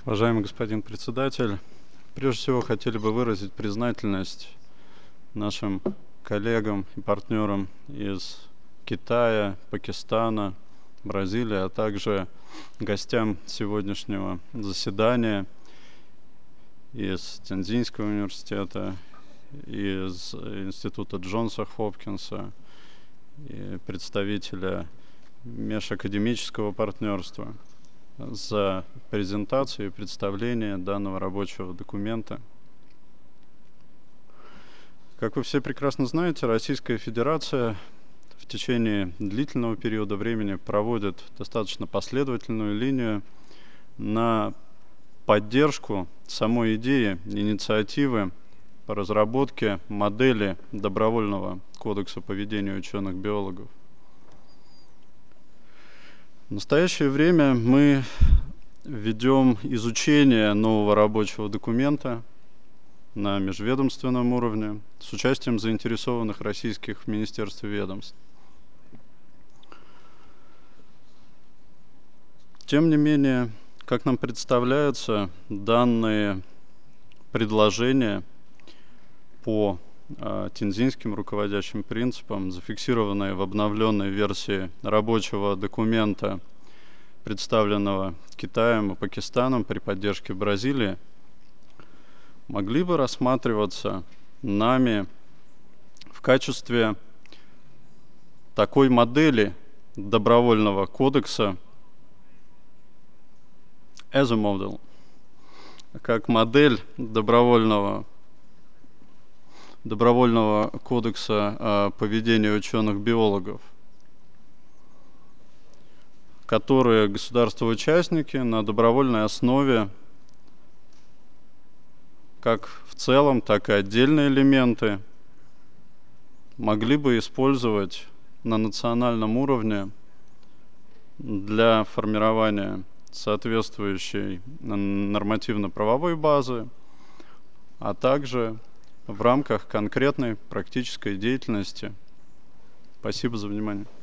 Уважаемый господин председатель, прежде всего хотели бы выразить признательность нашим коллегам и партнерам из Китая, Пакистана, Бразилии, а также гостям сегодняшнего заседания из Тяньцзинского университета, из Института Джонса Хопкинса и представителя межакадемического партнерства за презентацию и представление данного рабочего документа. Как вы все прекрасно знаете, Российская Федерация в течение длительного периода времени проводит достаточно последовательную линию на поддержку самой идеи, инициативы по разработке модели добровольного кодекса поведения ученых-биологов. В настоящее время мы ведем изучение нового рабочего документа на межведомственном уровне с участием заинтересованных российских министерств и ведомств. Тем не менее, как нам представляются данные предложения по тяньцзинским руководящим принципам, зафиксированные в обновленной версии рабочего документа, представленного Китаем и Пакистаном при поддержке Бразилии, могли бы рассматриваться нами в качестве такой модели добровольного кодекса as a model, как модель добровольного кодекса поведения ученых-биологов, которые государства-участники на добровольной основе, как в целом, так и отдельные элементы, могли бы использовать на национальном уровне для формирования соответствующей нормативно-правовой базы, а также в рамках конкретной практической деятельности. Спасибо за внимание.